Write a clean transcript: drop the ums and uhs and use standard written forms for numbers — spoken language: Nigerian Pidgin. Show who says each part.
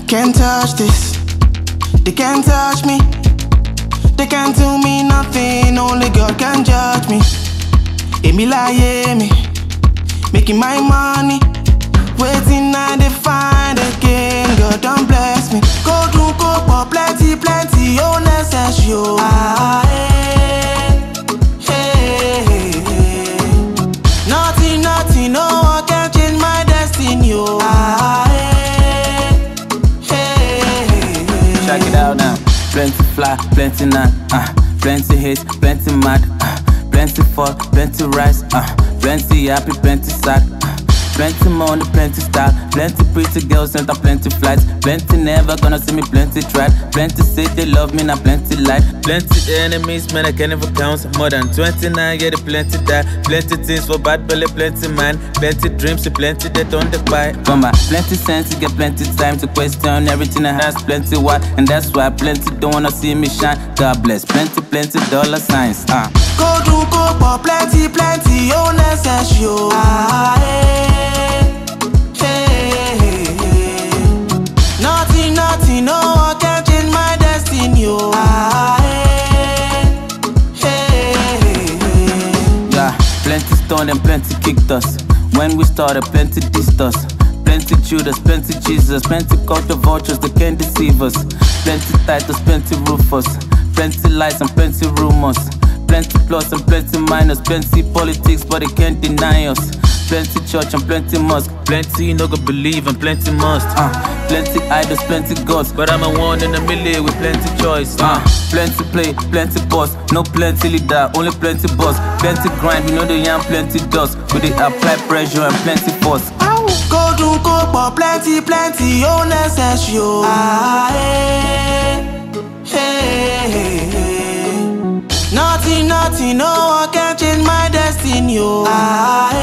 Speaker 1: Can't touch this, they can't touch me. They can't do me nothing, only God can judge me. Emi lie me, making my money, waiting and they find again. God don't bless me. Go do go for plenty, plenty, oh necessary. Nothing, nothing, no one can change my destiny.
Speaker 2: Check it out now. Plenty fly, plenty none, plenty hate, plenty mad, plenty fall, plenty rise, plenty happy, plenty sad, plenty money, plenty style, plenty pretty girls and plenty flights, plenty never gonna see me, plenty tried, plenty say they love me, now plenty light, plenty enemies, man I can't even count, more than 29, yeah they plenty die, plenty things for bad belly, plenty man, plenty dreams, plenty they don't buy. From my plenty sense, you get plenty time to question everything I has, plenty why, and that's why plenty don't wanna see me shine. God bless, plenty, plenty dollar signs.
Speaker 1: Go do go for plenty, plenty, oh necessary. Nothing, nothing, no one can change my destiny.
Speaker 2: Yeah, plenty stone and plenty kicked us. When we started, plenty dissed us. Plenty Judas, plenty Jesus, plenty caught the vultures that can't deceive us. Plenty Titus, plenty Rufus, plenty lies and plenty rumors. Plenty plus and plenty minus, plenty politics, but they can't deny us. Plenty church and plenty mosque, plenty no go believe and plenty must. Plenty idols, plenty gods, but I'm a one in a million with plenty choice. Plenty play, plenty boss, no plenty leader, only plenty boss. Plenty grind, we know the young plenty dust. We they apply pressure and plenty force.
Speaker 1: Go do go for plenty, plenty, oh necessary. Nothing, nothing, no one can change my destiny.